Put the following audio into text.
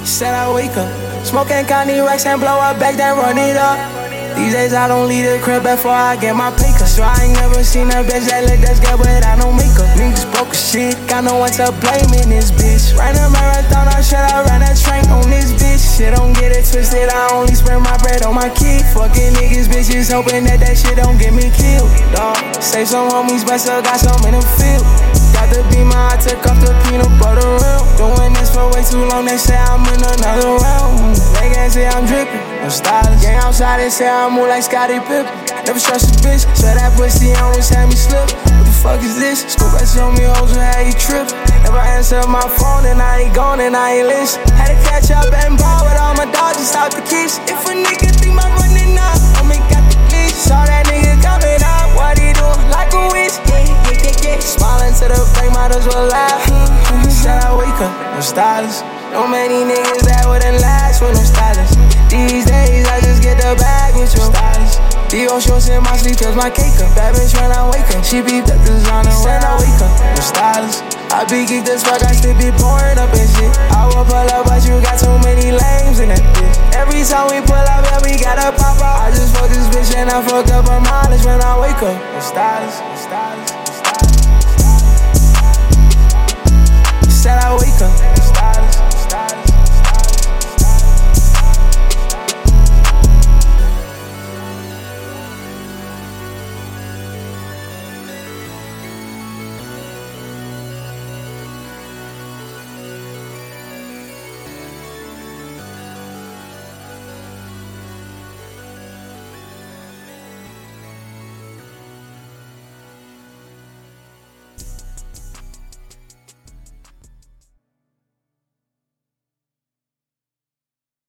Said I wake up, smoking Connie Rex and blow up back, then run it up. These days I don't leave the crib before I get my pay cut. So I ain't never seen a bitch that look that's good without no makeup. Niggas broke as shit, got no one to blame in this bitch. Ran a marathon, I should I ran a train on this bitch. Shit, don't get it twisted, I only spend my bread on my kid. Fucking niggas, bitches, hoping that shit don't get me killed. Dawg, save some homies, but still got some in the field. Got the beamer, I took off the peanut butter rim. Doing this for way too long, they say I'm in another realm. They can't say I'm drippin', I'm stylish. Gang outside, they say I move like Scottie Pippen. Never trust a bitch, so that pussy always had me slip. What the fuck is this? School rats on me, hoes and how you trip. Never answer my phone, and I ain't gone, and I ain't listen. Had to catch up and ball with all my dogs, just out the kiss. If a nigga think I'm running up, I'ma got the leash. Saw that nigga coming up, what he doing? Like a wish, yeah. Smiling to the bank, might as well laugh. Said I wake up, I'm stylish. No many niggas that wouldn't last with no stylish. These days I just get the bag with your stylish. D.O. shorts in my sleep, cause my cake up. Bad bitch when I wake up, she be the designer when I wake up. I'm stylish. I be geeked as fuck, I still be pouring up and shit. I will pull up, but you got too many lames in that bitch. Every time we pull up, yeah, we gotta pop out. I just fuck this bitch and I fucked up her mileage when I wake up. I'm stylish.